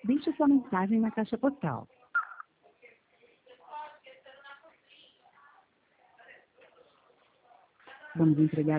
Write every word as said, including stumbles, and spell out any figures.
Deixe sua mensagem na caixa postal. Vamos entregar